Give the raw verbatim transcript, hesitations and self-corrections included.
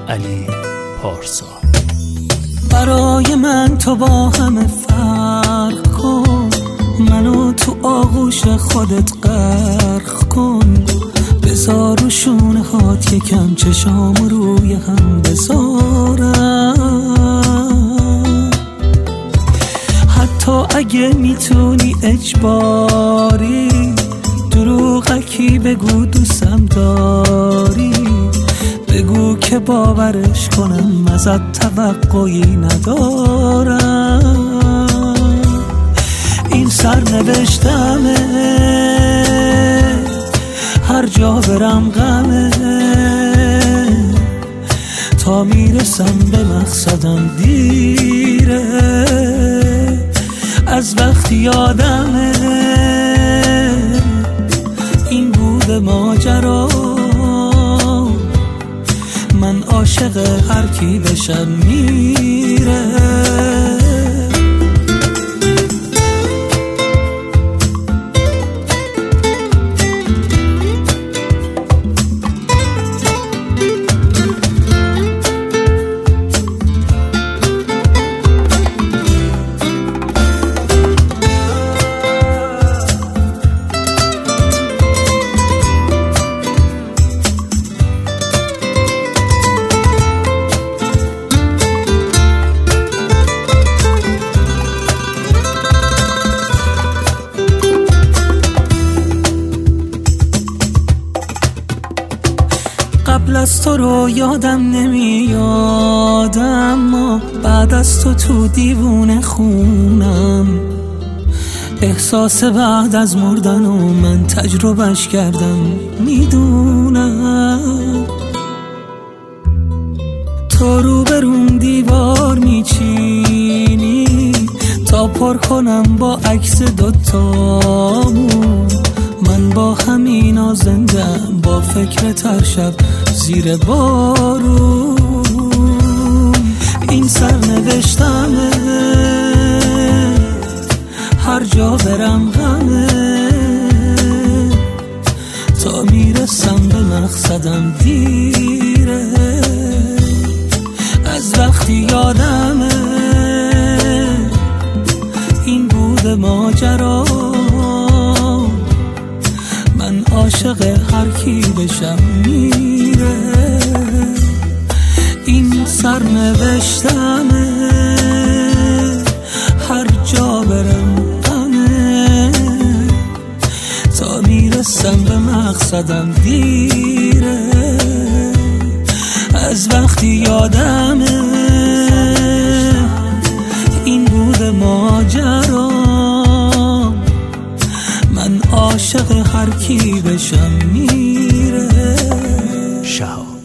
علی پارسا. برای من تو با همه فرق کن، منو تو آغوش خودت غرق کن، بذار رو شونه هات یکم چشام روی هم بذارم، حتی اگه میتونی اجباری دروغکی بگو دوستم داری، بگو که باورش کنم ازت توقعی ندارم. این سرنوشتمه، هر جا برم غمه، تا میرسم به مقصدم دیره، از وقتی یادمه این بود ماجرا، من عاشق هر کی بشم میره. قبل از تو رو یادم نمیاد، اما بعد از تو تو دیوونه خونم، احساس بعد از مردن و من تجربهش کردم میدونم. تو رو بروم دیوار میچینی تا پر کنم با عکس دوتامون، من با همینا زندم با فکر تر شب زیر بارون. این سرنوشتمه، هر جا برم غمه، تا میرسم به مقصدم دیره، از وقتی یادمه این بود ماجرا، من عاشق هر کی بشم میره. این سرنوشتمه، هر جا برم غمه، تا میرسم به مقصدم دیره، از وقتی یادمه این بود ماجرا، من عاشق هر کی بشم میره. شهاب